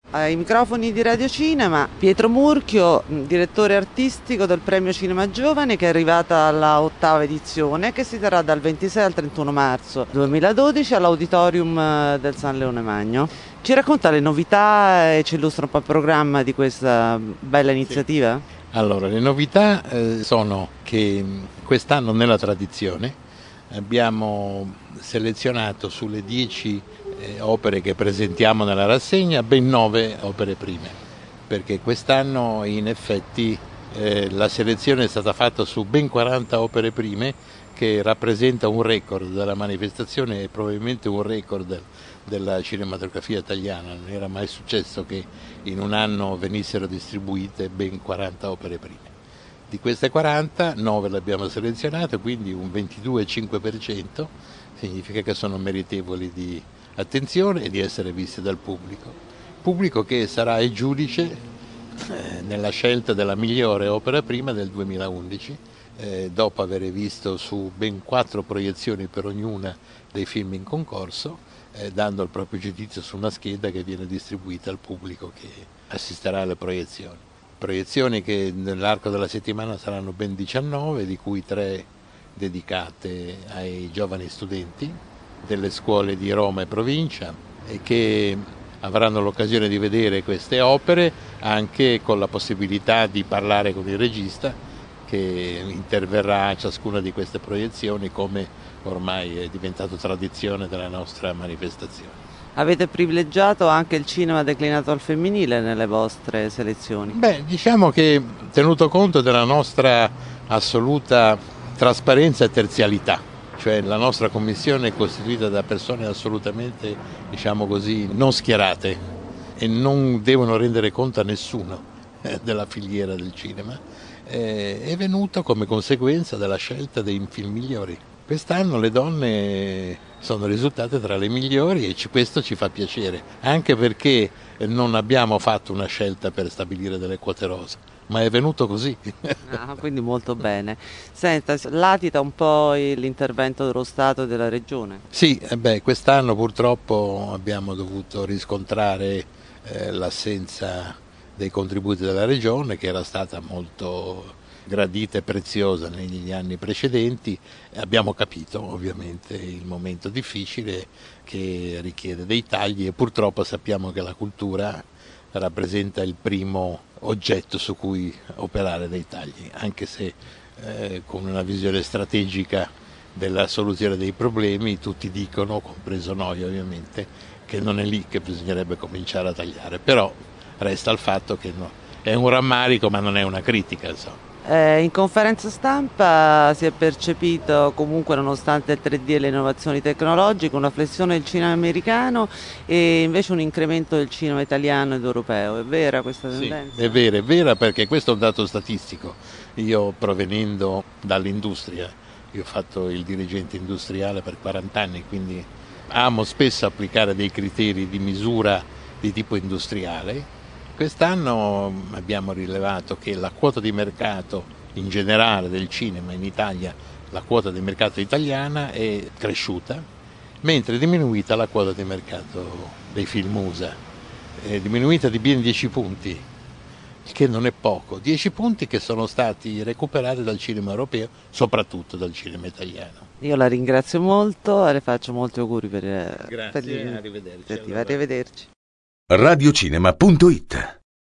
Ai microfoni di Radio Cinema, Pietro Murchio, direttore artistico del Premio Cinema Giovane, che è arrivata alla 8ª edizione, che si terrà dal 26 al 31 marzo 2012 all'Auditorium del San Leone Magno. Ci racconta le novità e ci illustra un po' il programma di questa bella iniziativa? Sì. Allora, le novità sono che quest'anno nella tradizione abbiamo selezionato sulle 10 opere che presentiamo nella rassegna ben 9 opere prime, perché quest'anno in effetti la selezione è stata fatta su ben 40 opere prime, che rappresenta un record della manifestazione e probabilmente un record della cinematografia italiana. Non era mai successo che in un anno venissero distribuite ben 40 opere prime. Di queste 40, 9 le abbiamo selezionate, quindi un 22,5%, significa che sono meritevoli di attenzione e di essere viste dal pubblico che sarà il giudice nella scelta della migliore opera prima del 2011, dopo aver visto su ben 4 proiezioni per ognuna dei film in concorso, dando il proprio giudizio su una scheda che viene distribuita al pubblico che assisterà alle proiezioni che nell'arco della settimana saranno ben 19, di cui 3 dedicate ai giovani studenti delle scuole di Roma e provincia, e che avranno l'occasione di vedere queste opere anche con la possibilità di parlare con il regista, che interverrà a ciascuna di queste proiezioni, come ormai è diventato tradizione della nostra manifestazione. Avete privilegiato anche il cinema declinato al femminile nelle vostre selezioni? Diciamo che, tenuto conto della nostra assoluta trasparenza e terzialità, cioè la nostra commissione è costituita da persone assolutamente, diciamo così, non schierate e non devono rendere conto a nessuno della filiera del cinema, è venuto come conseguenza della scelta dei film migliori. Quest'anno le donne sono risultate tra le migliori e questo ci fa piacere, anche perché non abbiamo fatto una scelta per stabilire delle quote rosa, ma è venuto così. Quindi molto bene. Senta, latita un po' l'intervento dello Stato e della Regione? Sì, quest'anno purtroppo abbiamo dovuto riscontrare l'assenza dei contributi della Regione, che era stata molto gradita e preziosa negli anni precedenti. Abbiamo capito ovviamente il momento difficile che richiede dei tagli e purtroppo sappiamo che la cultura rappresenta il primo oggetto su cui operare dei tagli, anche se con una visione strategica della soluzione dei problemi tutti dicono, compreso noi ovviamente, che non è lì che bisognerebbe cominciare a tagliare, però resta il fatto che è un rammarico ma non è una critica, insomma. In conferenza stampa si è percepito comunque, nonostante il 3D e le innovazioni tecnologiche, una flessione del cinema americano e invece un incremento del cinema italiano ed europeo. È vera questa tendenza? Sì, è vera perché questo è un dato statistico. Io, provenendo dall'industria, io ho fatto il dirigente industriale per 40 anni, quindi amo spesso applicare dei criteri di misura di tipo industriale. Quest'anno abbiamo rilevato che la quota di mercato in generale del cinema in Italia, la quota di mercato italiana è cresciuta, mentre è diminuita la quota di mercato dei film USA, è diminuita di ben 10 punti, il che non è poco, 10 punti che sono stati recuperati dal cinema europeo, soprattutto dal cinema italiano. Io la ringrazio molto e le faccio molti auguri Grazie, arrivederci. Arrivederci. Radiocinema.it